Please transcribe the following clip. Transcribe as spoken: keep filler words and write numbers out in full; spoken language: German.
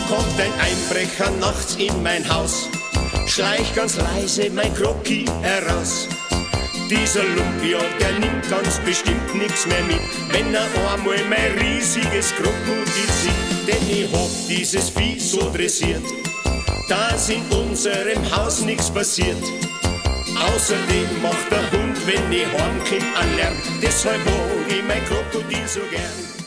Kommt ein Einbrecher nachts in mein Haus, schleicht ganz leise mein Kroki heraus. Dieser Lumpia, der nimmt ganz bestimmt nix mehr mit, wenn er einmal mein riesiges Krokodil sieht. Denn ich hab dieses Vieh so dressiert, dass in unserem Haus nix passiert. Außerdem macht der Hund, wenn ich heimkomm, einen Lärm. Deshalb hab ich mein Krokodil so gern.